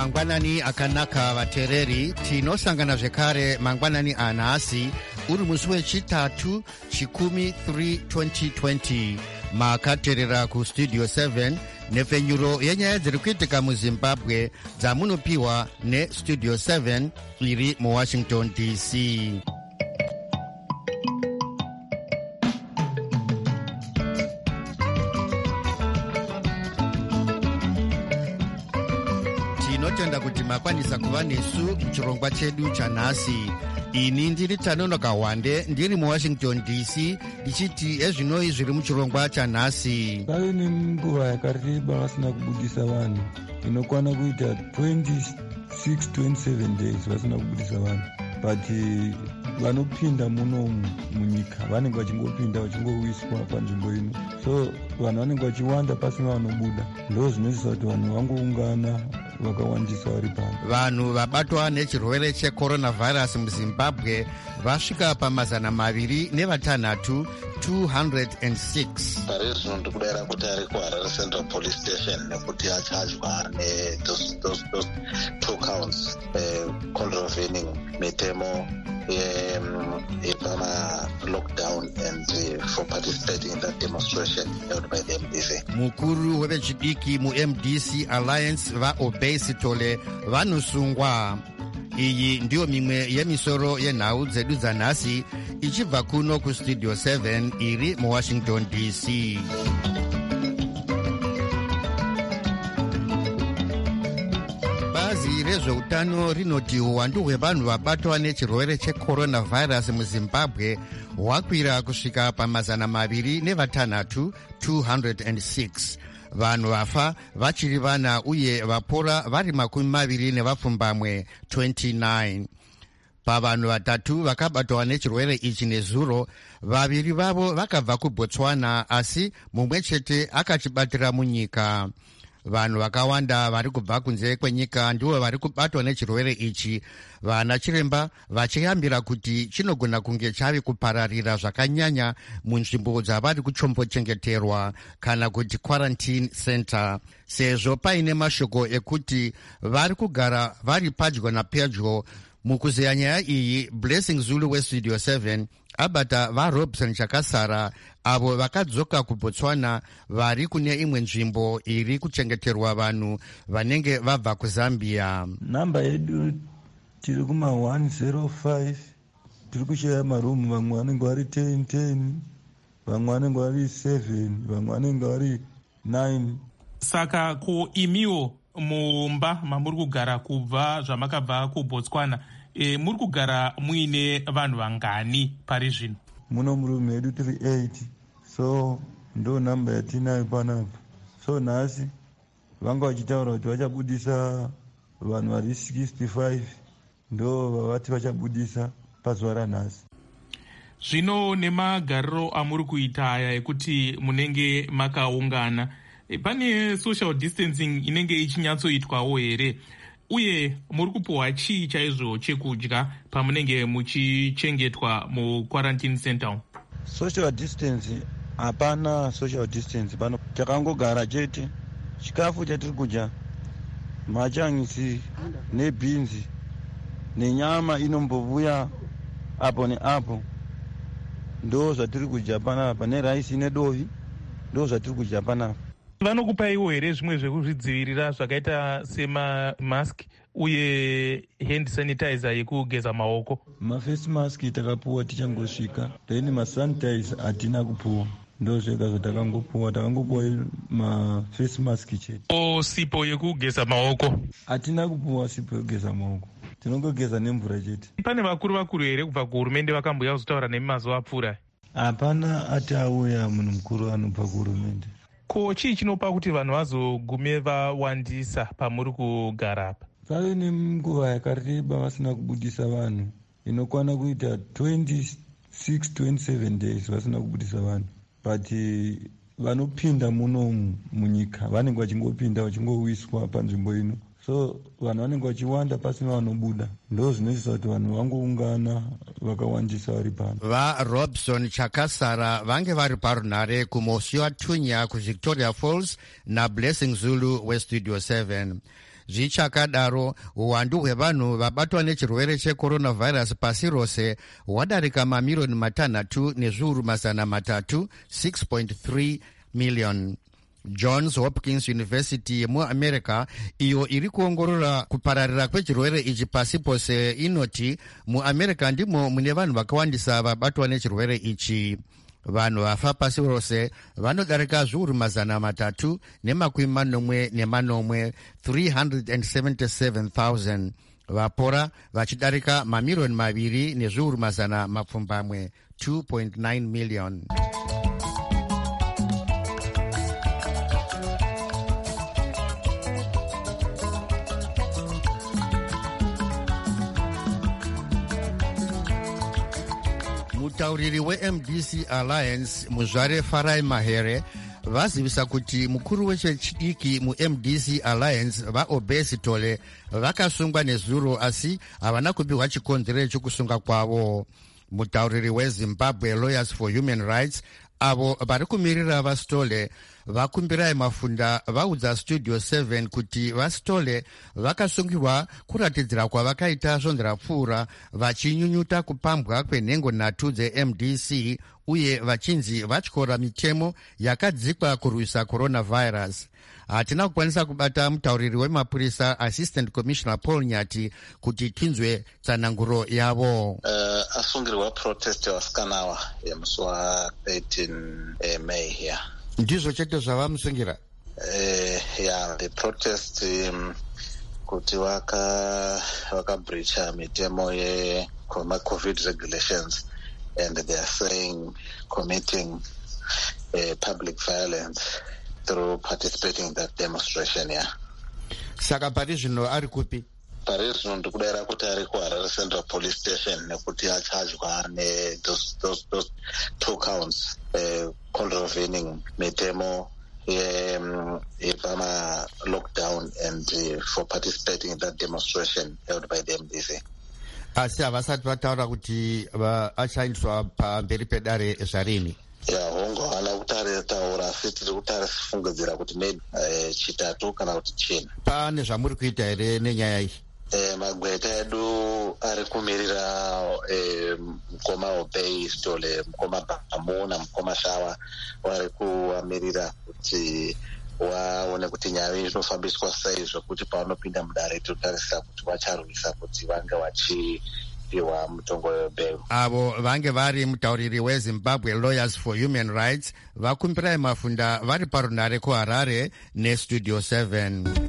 mangwanani akanaka vateereri, tinosangana zvekare mangwanani anhasi uri musi wechitatu chikumi 3 2020. makateerera kustudio 7 nepfenyuro yenyaya dziri kuitika muzimbabwe dzamunopiwa nestudio 7 iri muwashington dc. tinotenda kuti makwanisa kuva nesu muchirongwa chedu chanhasi. ini ndiri Tanonoka Wande, ndiri muwashington dc, ndichiti ezvinoi zviri muchirongwa chanhasi. pave nenguva yakareba vasina kubudisa vanhu, inokwana kuita 26-27 days vasina kubudisa vanhu, but vanopinda munomu munyika vanenge vachingopinda vachingowiswa panzvimbo ino, so vanhu vanenge vachiwanda pasina vanobuda. ndo zvinoita kuti vanhu vangoungana vakawandisa vari pano. vanhu vabatwa nechirwere checoronavirus muzimbabwe vasvika pa206. pari zvino ndiri kudayira kuti ari kuHarare Central Police Station nekuti achadya those 2 counts contravening mitemo yepama-lockdown and for participating in that demonstration held by the MDC. mukuru wevechidiki muMDC Alliance vaObese Tole vanosungwa. iyi ndiyo mimwe yemisoro yenhau dzedu dzanhasi ichibva kuno kustudio 7 iri muwashington dc. bazi rezveutano rinoti uwandu hwevanhu vabatwa nechirwere checoronavirus muzimbabwe hwakwira kusvika pa206. 206. vanhu vafa vachiri vana uye vapora vari 20 29. pavanhu vatatu vakabatwa nechirwere ichi nezuro, vaviri vavo vakabva kuBotswana asi mumwe chete akachibatira munyika. vanhu vakawanda vari kubva kunze kwenyika ndivo vari kubatwa nechirwere ichi, vana chiremba vachiyambira kuti chinogona kunge chavi kupararira zvakanyanya munzvimbo dzavari kuchombochengeterwa kana kuti quarantine center, sezvo paine mashoko ekuti vari kugara vari padyo napedyo. mukuzeya nyaya iyi, Blessing Zulu westudio 7 abata vaRobson Chakasara avo vakadzoka kuBotswana vari kune imwe nzvimbo iri kuchengeterwa vanhu vanenge vabva kuZambia. namba yedu tiri kuma105, tiri kushaya marumu, vamwe vanenge vari 10, vamwe vanenge vari 7, vamwe vanenge vari 9. saka ko imiwo mumba mamuri kugara kubva zvamakabva kuBotswana, muri kugara muine vanhu vangani pari zvino? muno murume edu tiri 8, so ndo namba yatinayo panapa. so nhasi vanga vachitaura kuti vachabudisa vanhu vari 65, ndo vavati vachabudisa pazuva ranhasi. zvino nemagariro amuri kuita aya ekuti munenge makaungana, pane social distancing inenge ichinyatsoitwawo here, uye muri kupiwa chii chaizvo chekudya pamunenge muchichengetwa muquarantine center? social distance hapana social distance pano, takangogara chete. chikafu chatiri kudya machangisi nebhinzi nenyama inombovuya apo neapo, ndo zvatiri kudya panapa, neraisi nedovi, ndo zvatiri kudya panapa. vanokupaiwo here zvimwe zvekuzvidzivirira zvakaita semamask uye hand sanitizer yekugeza maoko? mafacemask takapuwa tichangosvika, then masanitizer hatina kupuwa, ndo zvega zvatakangopuwa. takangopuwa mafacemask chete. sipo yekugeza maoko hatina kupuwa sipo yekugeza maoko, tinongogeza nemvura chete. pane vakuru here kubva kuhurumende vakambouya kuzotaura nemi mazuva apfuura? hapana ati auya munhu mukuru anobva kuhurumende. ko chii chinopa kuti vanhu vazogume vawandisa pamuri kugara apa? pave nenguva yakareba vasina kubudisa vanhu, inokwana kuita 26-27 days vasina kubudisa vanhu, but vanopinda munomu munyika vanenge vachingopinda vachingowiswa panzvimbo ino, so vanhu vanenge vachiwanda pasina vanobuda. ndo zvinoita kuti vanhu vangoungana vakawandisa vari pano. vaRobson Chakasara vange vari parunhare kuMosiwa Tunya kuVictoria Falls naBlessing Zulu westudio 7. zvichakadaro uwandu hwevanhu vabatwa nechirwere checoronavirus pasi rose hwadarika mamiriyoni 3,300,000 6.3 million. Johns Hopkins University yemuamerica iyo iri kuongorora kupararira kwechirwere ichi pasi pose inoti muamerica ndimo mune vanhu vakawandisa vabatwa nechirwere ichi. Vanhu vafa pasi rose vanodarika zviuru 340,000 377,000. Vapora vachidarika mamiriyoni 2,200,000 2.9 million. Mutauriri weMDC Alliance Muzvare Farai Mahere vazivisa kuti mukuru wechidiki muMDC Alliance vaobesi Tole vakasungwa nezuro asi havana kupiwa chikonzero chokusunga kwavo. Mutauriri weZimbabwe Lawyers for Human Rights avo vari kumirira vaStole vakumbirai mafunda vaudza Studio 7 kuti vaStole vakasungirwa kuratidzira kwavakaita svonzerapfuura vachinyunyuta kupambwa kwenhengo nhatu dzeMDC uye vachinzi vatyora mitemo yakadzikwa kurwisa coronavirus. Hatina kukwanisa kubata mutauriri wemapurisa Assistant Commissioner Paul Nyati kuti tinzwe tsananguro yavo. Asungirwa protest yawasikanawa yemusi wa13 May here. Ndizvo chete zvavamusungira? The protest kuti vaka-breacha mitemo COVID regulations and they are saying committing public violence through participating in that demonstration. Saka pari zvino ari kupi? Pari zvino ndikudayira kuti ari kuHarare Central Police Station nekuti achajwa those 2 counts contravening mitemo yepama lockdown and for participating in that demonstration held by the MDC. Asi havasati vataura kuti achaiswa pamberi pedare zvarini? Hongo hana kutaritaura asi tiri kutarifungidzira kuti maybe chitatu kana kuti china. Pane zvamuri kuita here nenyaya iyi? Magweta edu ari kumirira mukoma Obey Stole, mukoma Bhamu namukoma Shawa vari kuamirira kuti waone kuti nyaya inofambiswa sei zvokuti pavanopinda mudare totarisira kuti vacharwisa kuti vange vachipiwa mutongo webeu. Avo vange vari mutauriri weZimbabwe Lawyers for Human Rights vakumbirai mafunda vari parunare kuHarare neStudio 7.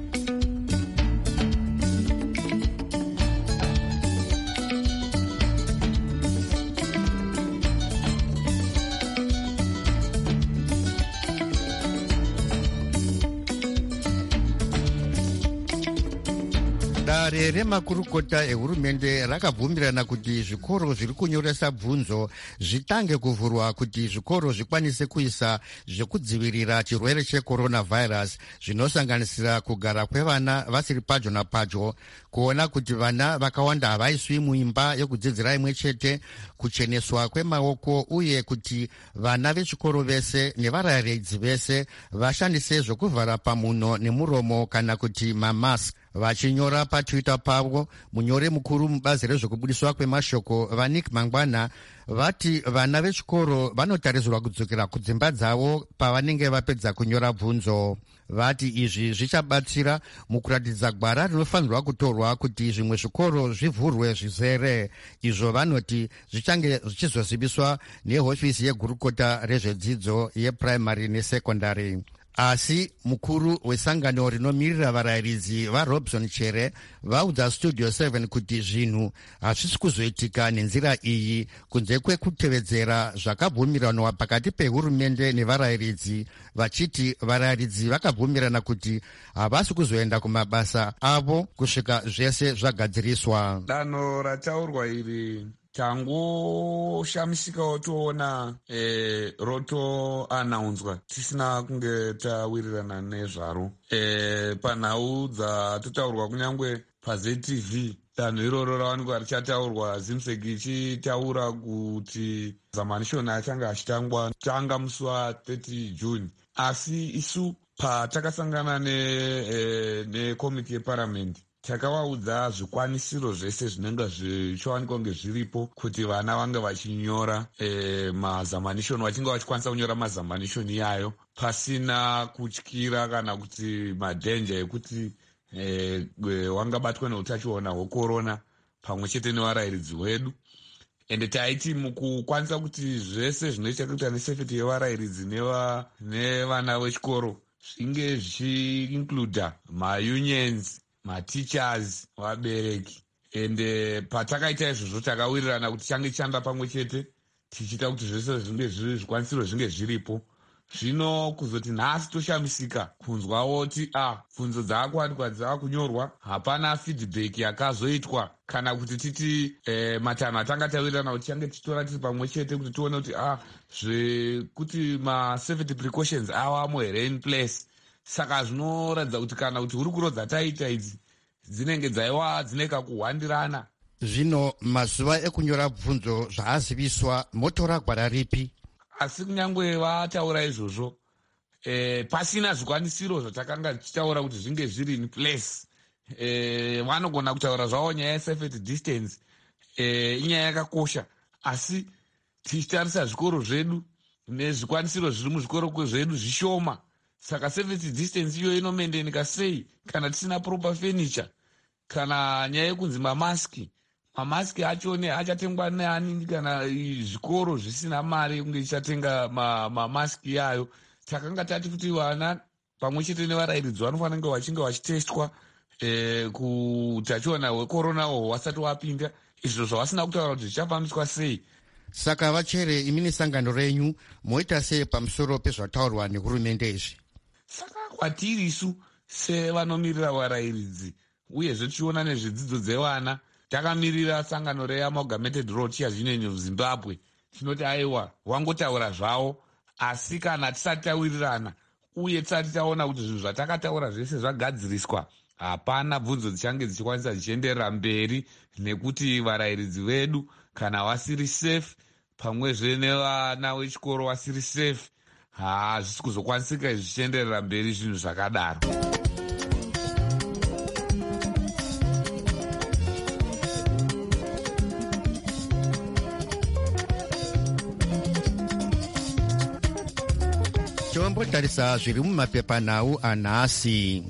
Dare remakurukota ehurumende rakabvumirana kuti zvikoro zviri kunyoresa bvunzo zvitange kuvhurwa kuti zvikoro zvikwanise kuisa zvekudzivirira chirwere checoronavirus zvinosanganisira kugara kwevana vasiri padyo napadyo, kuona kuti vana vakawanda havaiswi muimba yekudzidzira imwe chete, kucheneswa kwemaoko uye kuti vana vechikoro vese nevarayiridzi vese vashandise zvokuvhara pamuno nemuromo kana kuti mamask. Vachinyora paTwitter pavo, munyore mukuru mubazi rezvekubudiswa kwemashoko vaNick Mangwana vati vana vechikoro vanotarisirwa kudzokera kudzimba dzavo pavanenge vapedza kunyora bvunzo. Vati izvi zvichabatsira mukuratidza gwara rinofanirwa kutorwa kuti zvimwe zvikoro zvivhurwe zvizere. Izvo vanoti zvichange zvichizoziviswa nehofisi yegurukota rezvedzidzo yepuraimari nesekondari. Asi mukuru wesangano rinomirira varayiridzi vaRobson Chere vaudza Studio 7 kuti zvinhu hazvisi kuzoitika nenzira iyi kunze kwekutevedzera zvakabvumiranwa pakati pehurumende nevarayiridzi, vachiti varayiridzi vakabvumirana kuti havasi kuzoenda kumabasa avo kusvika zvese zvagadziriswa. Danho rataurwa iri tangoshamisikawo toona rotoanaunzwa tisina kunge tawirirana nezvaro. Panhau dzatotaurwa kunyangwe paZTV, danho iroro rawanikwa richataurwa Zimsek ichitaura kuti zamanishoni achange achitanga musi wa30 June. Asi isu patakasangana nekomiti yeparamende takawaudza zvikwanisiro zvese zvinenge zvichiwanikwa kunge zviripo kuti vana vange vachinyora mazamanishoni, vachinge vachikwanisa kunyora mazamanishoni iyayo pasina kutyira kana kuti madhenja ekuti wangabatwa neutachiona hwekorona pamwe chete nevarairidzi wedu. Ende taiti mukukwanisa kuti zvese zvinoita kuita nesafety yevarairidzi nevana vechikoro zvinge zvichiincluda maunions, mateachers, vabereki. Ende patakaita izvozvo takawirirana kuti change chanda pamwe chete tichiita kuti zvese zvinge zviri zvikwanisiro zvinge zviripo. Zvino kuzoti nhasi toshamisika kunzwawo kuti bvunzo dzaakuwanikwa dzaakunyorwa, hapana feedback yakazoitwa kana kuti titi matanho atanga tawirirana kuti change tichitora tiri pamwe chete kuti tione kuti zvekuti ma-safety precautions awamo here in place. Saka zvinoratidza kuti kana kuti hurukuro dzataita idzi dzinenge dzaiwa dzine kakuhwandirana. Zvino mazuva ekunyora bvunzo zvaaziviswa motora gwara ripi? Asi kunyange vataura izvozvo pasina zvikwanisiro zvatakanga tichitaura kuti zvinge zviri in place, vanogona kutaura zvavo nyaya yesafety distance, inyaya yakakosha, asi tichitarisa zvikoro zvedu nezvikwanisiro zviri muzvikoro zvedu zvishoma. Saka safety distance iyo inomendenika sei kana tisina proper furniture, kana nyaya yekunzi mamaski achone achatengwa neani kana zvikoro zvisina mari yekunge chichatenga mamaski yayo. Takanga tati kuti vana pamwe chete nevarairidzi vanofanira kunge vachinge vachitestwa kutachiona hwekorona hwasati wapinda, izvo zvavasina kutaura kuti zvichafambiswa sei. Saka vachere imi nesangano renyu moita sei pamusoro pezvataurwa nehurumende izvi? Saka kwatiri isu sevanomirira varairidzi uyezve tichiona nezvidzidzo dzevana, takamirira sangano reamalgamated rural teachers union of Zimbabwe. Tinoti aiwa wangotaura zvavo, asi kana tisati tawirirana uye tisati taona kuti zvinhu zvatakataura zvese zvagadziriswa, hapana bvunzo dzichange dzichikwanisa dzichienderera mberi nekuti varairidzi vedu kana vasiri safe pamwezve nevana vechikoro vasiri safe, hazvisi kuzokwanisika zvichienderera mberi zvinhu zvakadaro. Tombotarisa zviri mumapepanhau anhasi.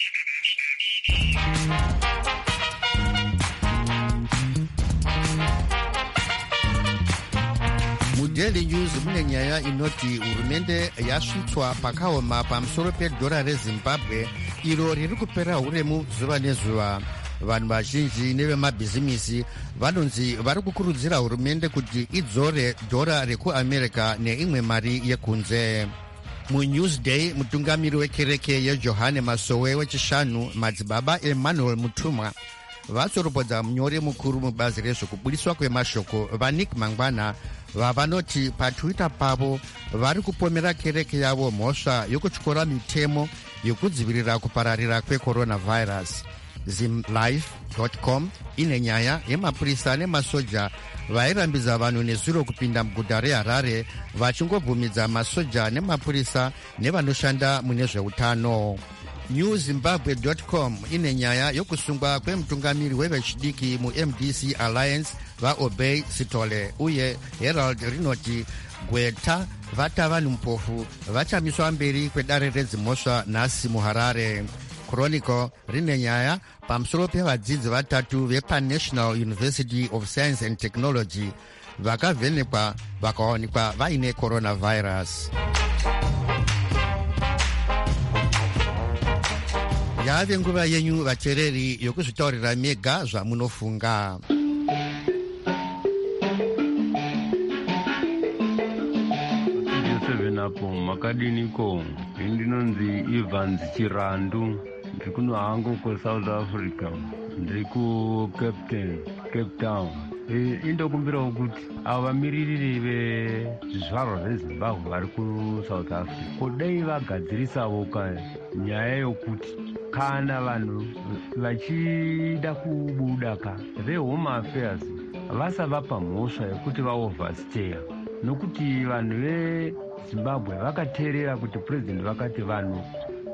Daily News mune nyaya inoti hurumende yasvitswa pakaoma pamusoro pedhora reZimbabwe iro riri kupera uremu zuva nezuva. Vanhu vazhinji nevemabhizimisi vanonzi vari kukurudzira hurumende kuti idzore dhora rekuamerica neimwe mari yekunze. MuNewsday mutungamiri wekereke yeJohane Masowe wechishanu madzibaba Emmanuel Mutumwa vatsoropodza munyori mukuru mubazi rezvekubudiswa kwemashoko vaNick Mangwana vavanoti patwitter pavo vari kupomera kereke yavo mhosva yokutyora mitemo yokudzivirira kupararira kwecoronavirus. Zimlife.com ine nyaya yemapurisa nemasoja vairambidza vanhu nezuro kupinda muguta reHarare vachingobvumidza masoja nemapurisa nevanoshanda mune zveutano. NewZimbabwe.com ine nyaya yokusungwa kwemutungamiri wevechidiki muMDC Alliance vaObey Sitole, uye Herald rinoti gweta vata vanhu mupofu vachamiswa mberi kwedare redzimhosva nhasi muHarare. Chronicle rine nyaya pamusoro pevadzidzi vatatu vepaNational University of Science and Technology vakavhenekwa vakawanikwa vaine coronavirus. Yave nguva yenyu vateereri yokuzvitaurira mega zvamunofunga. Apo makadiniko ndinonzi Evans Chirandu, ndiri kuno hangu kuSouth Africa, ndiri kuCape Town. Indokumbirawo kuti avo vamiririri vezvizvarwa zveZimbabwe vari kuSouth Africa kudai vagadzirisawo nyaya yokuti kana vanhu vachida kubuda veHome Affairs vasavapa mhosva yekuti vaoversteya, nokuti vanhu veZimbabwe vakateerera kuti president vakati vanhu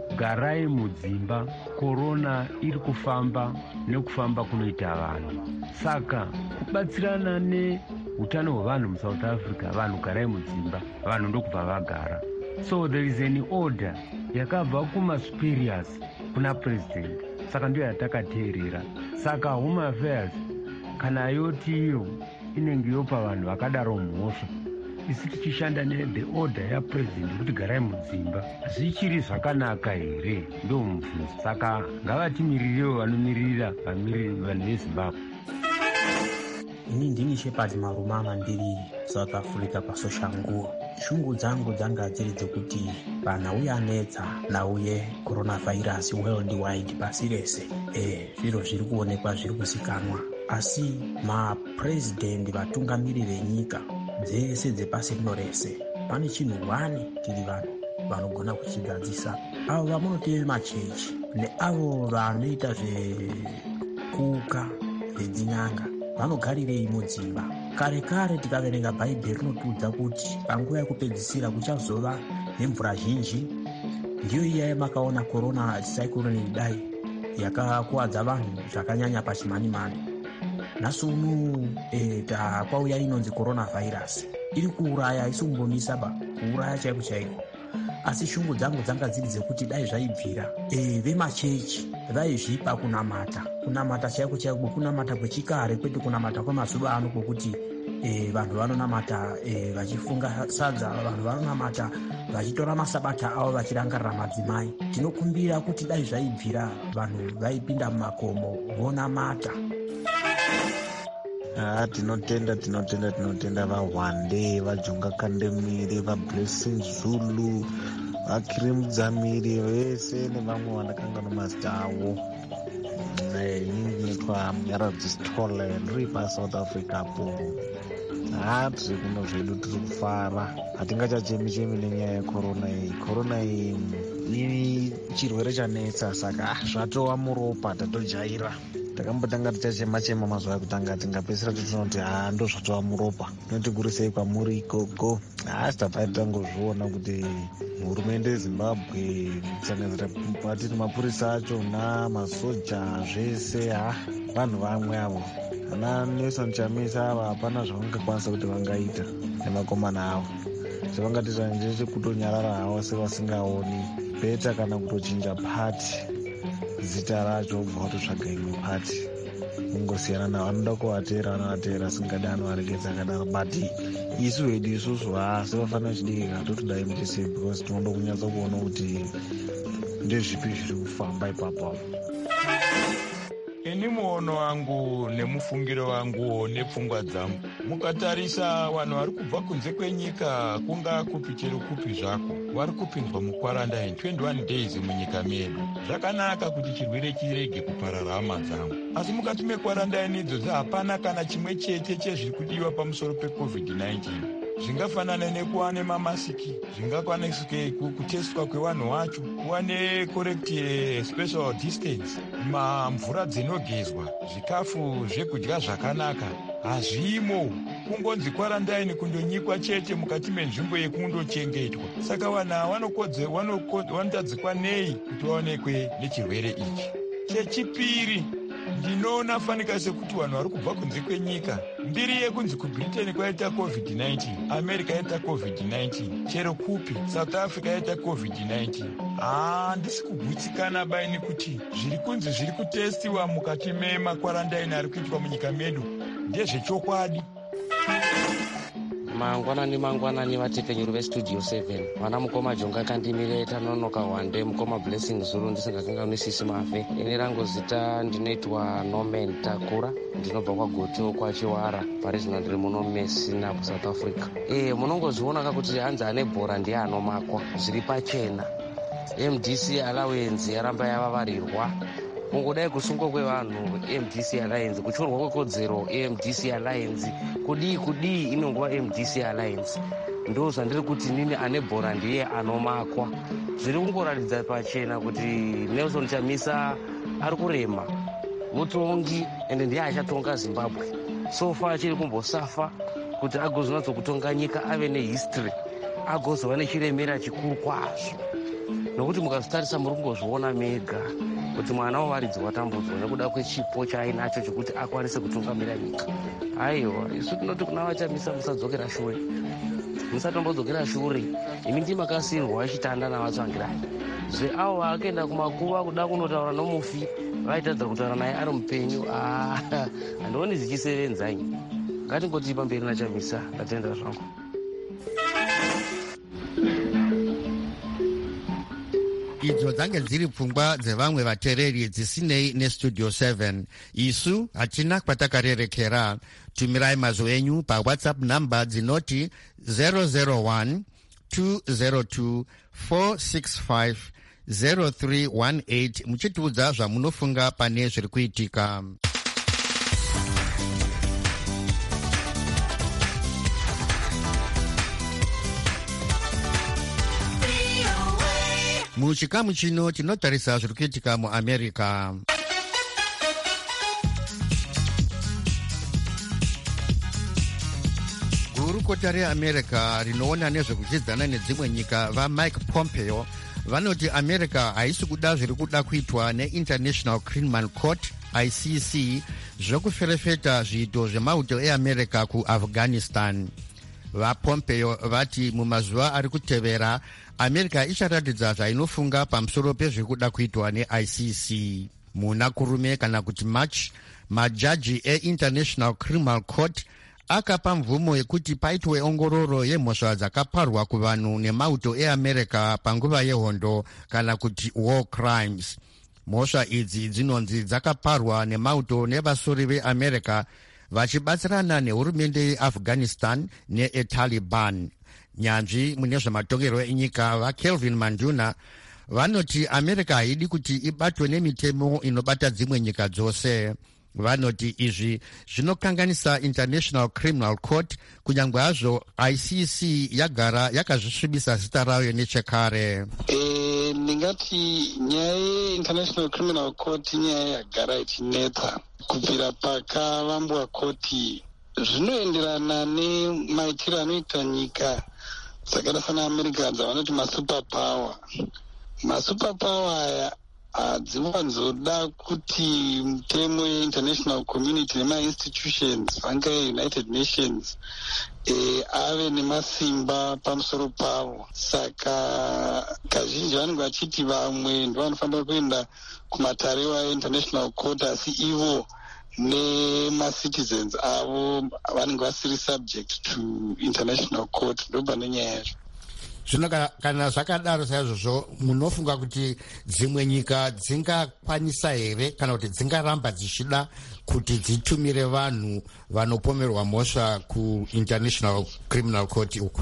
garai mudzimba, korona iri kufamba nekufamba kunoita vanhu. Saka kubatsirana neutano hwevanhu muSouth Africa, vanhu garai mudzimba, vanhu ndokubva vagara. So there is an order yakabva kumasuperiors kuna president, saka ndiyo yatakateerera. Saka Home Affairs kana yoti iyo inenge yopa vanhu vakadaro mhosva, isi tichishanda the order yapresident kuti garai mudzimba, zvichiri zvakanaka here? Ndo mubvunzo. Saka ngavatimirirewo vanomirira vanhu veZimbabwe. Ini ndini Shepard Marumama ndiri South Africa pasoshanguo. Shungu dzangu dzanga dziri dzekuti panhau yanetsa nhau yeCoronavirus worldwide pasi rese, zviro zviri kuonekwa zviri kuzikanwa, asi mapresident vatungamiri venyika dzese dzepasi rino rese pane chinhu hwani tiri vanhu vanogona kuchigadzisa. Avo vamunoteve machechi neavo vanoita zvekuka zvedzin'anga vanogarirei mudzimba? Kare kare tikaverenga bhaibheri rinotiudza kuti panguva yekupedzisira kuchazova nemvura zhinji. Ndiyo iya makaona korona cyclone idai yakakuwadza vanhu zvakanyanya pachimanimani. Nhasi uno kwauya inonzi coronavirus iri kuuraya, isikumbomisa kuuraya chaiko chaiko. Asi shungu dzangu dzanga dziri dzekuti dai zvaibvira vemachechi vaizvipa kunamata chaiko chaiko, kunamata kwechikare kwete kunamata kwemazuva ano kwokuti vanhu vanonamata vachifunga sadza, vanhu vanonamata vachitora masabata avo vachirangarira madzimai. Tinokumbira kuti dai zvaibvira vanhu vaipinda mumakomo vonamata. Tinotenda vaHwande, vaJonga Kandemire, vaBlessing Zulu, vaKrim Dzamiri vese nevamwe vandakangana mazita avo. Inini ndinoitwa Nyaradzi Stole ndiri paSouth Africa po. Tiri kuno zvedu tiri kufara, hatingachachemi nenyaya yekorona iyi. Korona iyi chirwere chanetsa, saka zvatova muropa, tatojaira. Takambotanga tichachema mazuva ekutanga, tingapedzisira titonoti ndo zvatova muropa, tinotigurisei kwamuri ikoko. Asi tabva tangozviona kuti hurumende yeZimbabwe kusanganisira patini mapurisa achona, masoja, zvese vanhu vamwe avo. Ana Nelson Chamisa ava hapana zvavangakwanisa kuti vangaita nemakomana avo. Zvavangatiita ndechekutonyarara havo sevasingaoni, beta kana kutochinja pati zita racho ubva watotsvaga imwe pati, kungosiyana navo. Vanoda kuvatera vanovatera, singadi anovaregedza kadaro. But isu vedu isusu sevafanira chidiki totodai muchise, because tinoda kunyatsa kuona kuti ndezvipi zviri kufamba ipapo. Ini muono wangu nemufungiro wangu nepfungwa dzangu, mukatarisa vanhu vari kubva kunze kwenyika, kunga kupi chero kupi zvako, vari kupinzwa mukwarantine 21 days munyika medu. Zvakanaka kuti chirwere chirege kuparara, hama dzangu. Asi mukati mekwarantine idzodzo hapana kana chimwe chete chezviri kudiwa pamusoro peCovid-19. Zvingafanana nekuva nemamasiki, zvingakwanise kutestwa kwevanhu vacho, kuva necorrect special distance, mvura dzinogezwa, zvikafu zvekudya zvakanaka hazvimo. Kungonzi kwarantine kundonyikwa chete mukati menzvimbo yekundochengetwa. Saka vanhu vanotadzikwa nei kuti vaonekwe nechirwere ichi. Chechipiri, ndinoona fanika sekuti vanhu vari kubva kunze kwenyika, mbiri yekunzi kuBritain kwaita COVID-19, America yaita COVID-19, chero kupi South Africa yaita COVID-19. Handisi kugutsikana baini kuti zviri kunzi zviri kutestiwa mukati memakwarantine ari kuitwa munyika medu ndezvechokwadi. mangwanani vatekenyuru vestudio 7 vana mukoma Jonga Kandimire, Tanonoka Hwande, mukoma Blessing Zulu, ndisingakanganisisi mafe. Ini rangu zita ndinoitwa Norman Takura, ndinobva kwaGoto kwaChiwara parizvino ndiri muno Messina kuSouth Africa. Munongozviona kuti hanzi ane bhora ndiye anomakwa zviri pachena. MDC allowance yaramba yavavarirwa, kungodai kusungwa kwevanhu MDC Alliance, kuchorwa kwekodzero MDC Alliance, kudii inongova MDC Alliance. Ndo zvandiri kuti nini ane bhora ndiye anomakwa. Zviri kungoratidza pachena kuti Nelson Chamisa ari kurema mutongi, ende ndiye achatonga Zimbabwe. So far achiri kumbosafa kuti agozonatso kutonga nyika, ave nehistory, agozova nechiremera chikuru kwazvo. nokuti mukazitarisa muri kungozviona mega kuti mwana wavaridzi watambudzwa nekuda kwechipo chaainacho chekuti akwanise kutungamira nyika. Aiwa, isu tinoti kuna vachamisa musadzokera shure, musatombodzokera shure, imi ndimakasirwa chitanda navatsvangirai. Avo akaenda kumakuva kuda kunotaura nomufi vaitadza kutaura naye ari mupenyu. Handioni zichisevenzai, ngatingoti pamberi nachamisa. Ndatenda zvangu. idzo dzange dziri pfungwa dzevamwe vateereri dzisinei nestudio 7. isu hatina kwatakarerekera. tumirai mazwi enyu pawhatsapp namba dzinoti 001 202 465 0318 muchitiudza zvamunofunga pane zviri kuitika. muchikamu chino tinotarisa zviri kuitika muamerica. gurukota reamerica rinoona nezvekuchidzana nedzimwe nyika vaMike Pompeo vanoti america haisi kuda zviri kuda kuitwa neInternational Criminal Court ICC zvekuferefeta zviito zvemauto eamerica kuafghanistan. vaPompeo vati mumazuva ari kutevera america icharatidza zvainofunga pamusoro pezviri kuda kuitwa neICC. muna kurume kana kuti March, majaji eInternational Criminal Court akapa mvumo yekuti paitwe ongororo yemhosva dzakaparwa kuvanhu nemauto eamerica panguva yehondo kana kuti war crimes. mhosva idzi dzinonzi dzakaparwa nemauto nevasori veamerica vachibatsirana nehurumende yeafghanistan neetaliban. nyanzvi mune zvematongerwo enyika vaKelvin Manduna vanoti america haidi kuti ibatwe nemitemo inobata dzimwe nyika dzose. vanoti izvi zvinokanganisa International Criminal Court kunyange hazvo ICC yagara yakazvisvibisa zita rayo nechekare. Ndingati nyaya yeInternational Criminal Court nyaya yagara ichinetsa kubvira pakavambwa koti. Zvinoenderana nemaitiro anoita nyika dzakaita sana America dzavanoti masuperpower. Masuperpower aya hadziwanzoda kuti mitemo yeInternational Community nemainstitutions anga United Nations ave nemasimba pamusoro pavo. Saka kazhinji vanenge vachiti vamwe ndovanofanira kuenda kumatarewa eInternational Court asi ivo nemacitizens avo vanenge vasiri subject to International Court. ndo pane nyaya yazvo. zvino kana zvakadaro saizvozvo munofunga kuti dzimwe nyika dzingakwanisa here kana kuti dzingaramba dzichida kuti dzitumire vanhu vanopomerwa mhosva kuInternational Criminal Court uku?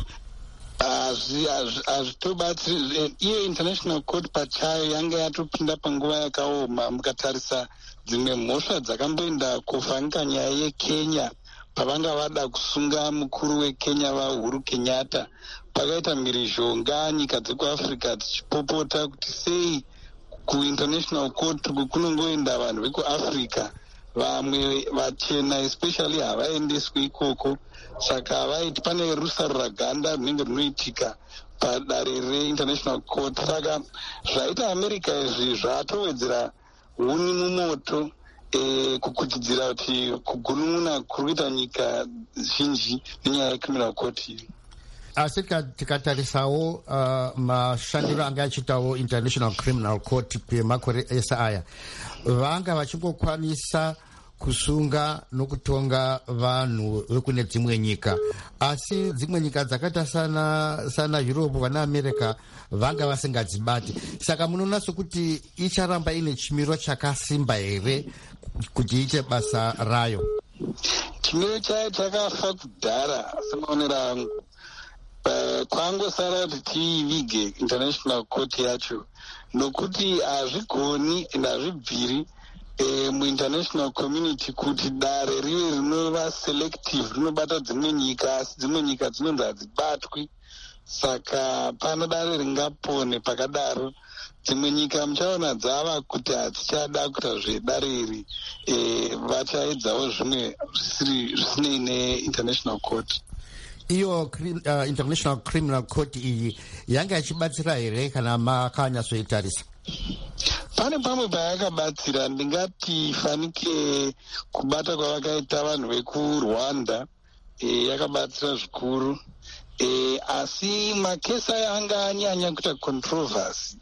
hazvitobatsiri. iyo International Court pachayo yanga yatopinda panguva yakaoma. mukatarisa dzimwe mhosva dzakamboenda kuvhanga nyaya yeKenya pavanga vada kusunga mukuru weKenya vaUhuru Kenyatta. pakaita mhirizhonga nyika dzekuAfrica dzichipopota kuti sei kuInternational Court kunongoenda vanhu vekuAfrica, vamwe vachena especially havaendeswi ikoko. saka vaiti pane rusarura ganda rinenge rinoitika padare reInternational Court. saka zvaita America izvi zvatowedzera huni mumoto kukuchidzira kuti kugunun'una kuri kuita nyika zhinji nenyaya yeCriminal Court iyi. asi tikatarisawo mashandiro anga achiitawo International Criminal Court kwemakore ese aya vanga vachingokwanisa kusunga nokutonga vanhu vekune dzimwe nyika, asi dzimwe nyika dzakaita sana Europe vana America vanga vasingadzibati. saka munoona sokuti icharamba ine chimiro chakasimba here kuti iite basa rayo? chimiro chayo chakafa kudhara semaonero angu. kwangosara kuti tiivige International Court yacho nokuti hazvigoni ende hazvibviri muInternational Community kuti dare rive rinova selective rinobata dzimwe nyika asi dzimwe nyika dzinonzi hadzibatwi. saka pana dare ringapone pakadaro. dzimwe nyika muchaona dzava kuti hadzichada kuita zvedare iri, vachaedzawo zvimwe zvisinei neInternational Court. iyo international criminal court iyi yanga ichibatsira here kana makanyasoitarisa? Pane pamwe payakabatsira, ndingati fanike kubata kwavakaita vanhu vekurwanda yakabatsira zvikuru, asi makesi aya anga anyanya kuita controversy.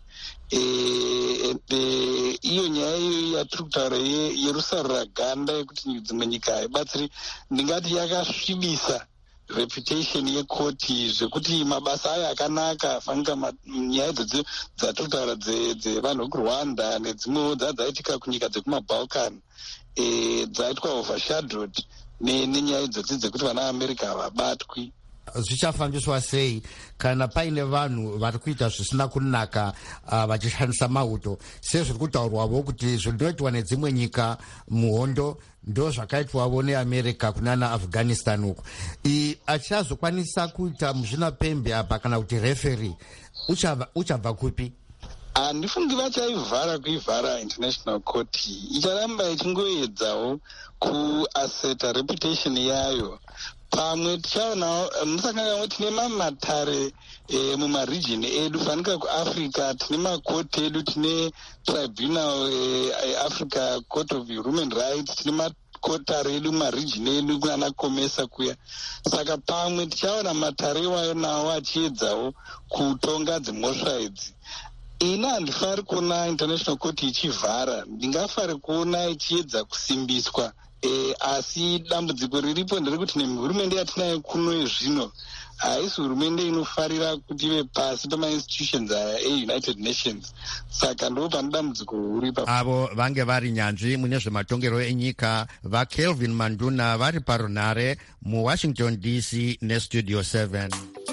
Iyo nyaya iyo yatiri kutaura yerusarura ganda yekuti dzimwe nyika haibatsiri, ndingati yakasvibisa reputation yekoti zvekuti mabasa ayo akanaka fanika nyaya idzodzo dzatiri kutaura dzevanhu vekurwanda nedzimwewo dzaitika kunyika dzekumabalkan dzaitwa overshadowed nenyaya idzodzi dzekuti vana vaamerica havabatwi. Zvichafambiswa sei kana paine vanhu vari kuita zvisina kunaka vachishandisa mauto, sezviri kutaurwavo kuti zvinoitwa nedzimwe nyika muhondo ndo zvakaitwavo neamerica kunana Afghanistan uku. Achazokwanisa kuita muzvinapembe apa kana kuti referi uchabva kupi? Handifungi vachaivhara kuivhara international court, icharamba ichingoedzawo kuaseta reputation yayo. Pamwe tichaonawo musakanganwa tine mamatare mumaregion edu, fanika kuafrica tine makoti edu, tine tribunal Africa Court of Human Rights, tine makotare edu mumaregion edu kunana Komesa kuya. Saka pamwe tichaona matare iwayo nawo achiedzawo kutonga dzimhosva idzi. Ina handifari kuona international court ichivhara, ndingafari kuona ichiedza kusimbiswa. Asi dambudziko riripo nderekuti hurumende yatinayo kuno zvino haisi hurumende inofarira kuti ive pasi pamainstitutions aya eUnited Nations. Saka ndo pane dambudziko riripo. Avo vange vari nyanzvi mune zvematongero enyika vaKelvin Manduna vari parunare muWashington DC neStudio 7.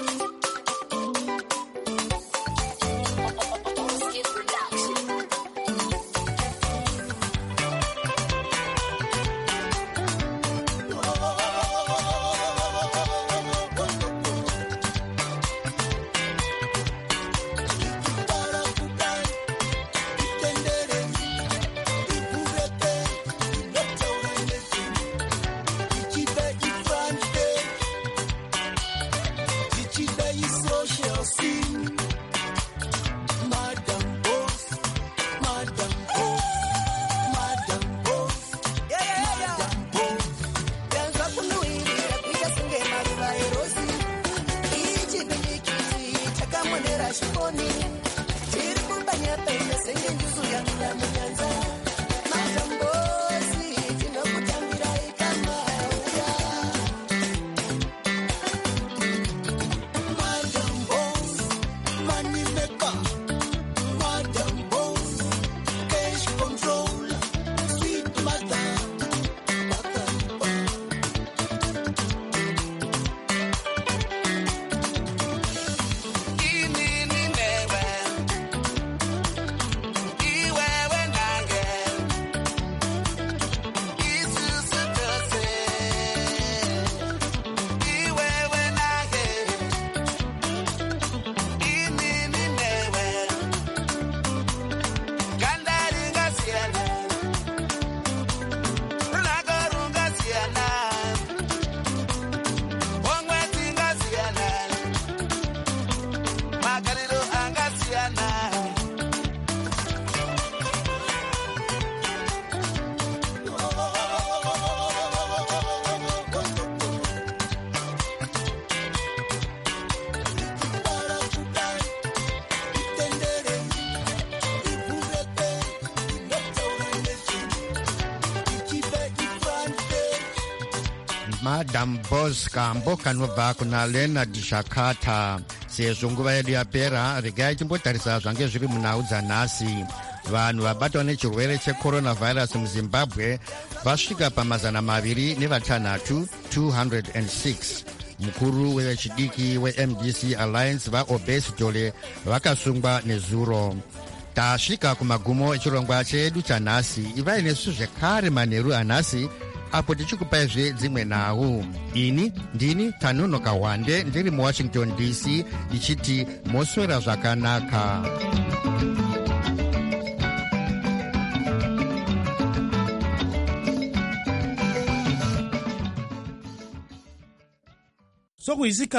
Madam Boss kambo kanobva kuna Leonard Shakata. Sezvo nguva yedu yapera, regai timbotarisa zvange zviri munhau dzanhasi. Vanhu vabatwa nechirwere cheCoronavirus muZimbabwe vasvika pa206, 206. Mukuru wechidiki weMDC Alliance vaObes Dole vakasungwa nezuro. Tasvika kumagumo echirongwa chedu chanhasi. Ivai nesu zvekare manheru anhasi apo tichikupaizve dzimwe nhau. Ini ndini Tanonoka Wande ndiri muWashington DC ndichiti moswera zvakanaka. sokuyisikhathi